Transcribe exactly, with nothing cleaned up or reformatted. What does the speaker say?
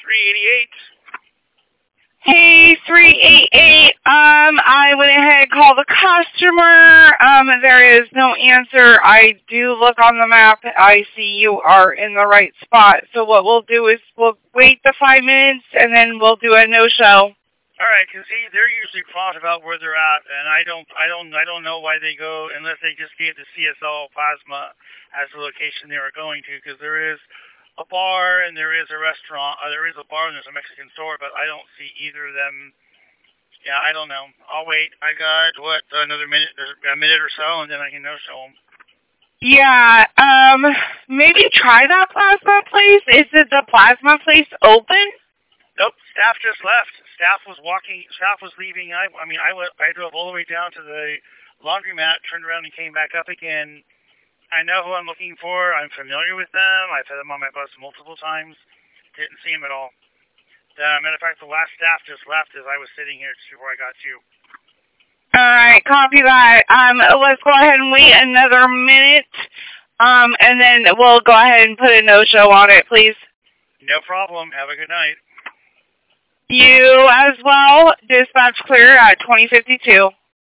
three eighty-eight. Hey, three eight eight, um, I went ahead and called the customer. Um, there is no answer. I do look on the map. I see you are in the right spot. So what we'll do is we'll wait the five minutes and then we'll do a no-show. All right, because they're usually prompt about where they're at, and I don't, I don't, I don't know why they go unless they just gave the C S L Plasma as the location they were going to, because there is a bar and there is a restaurant. Uh, there is a bar and there's a Mexican store, but I don't see either of them. Yeah, I don't know. I'll wait. I got what another minute, a minute or so, and then I can no show them. Yeah, um, maybe try that plasma place. Is it the plasma place open? Nope, staff just left. Staff was walking, staff was leaving. I, I mean, I, went, I drove all the way down to the laundromat, turned around and came back up again. I know who I'm looking for. I'm familiar with them. I've had them on my bus multiple times. Didn't see them at all. Uh, matter of fact, the last staff just left as I was sitting here just before I got you. All right, copy that. Um, let's go ahead and wait another minute, um, and then we'll go ahead and put a no-show on it, please. No problem. Have a good night. You as well. Dispatch clear at twenty fifty-two.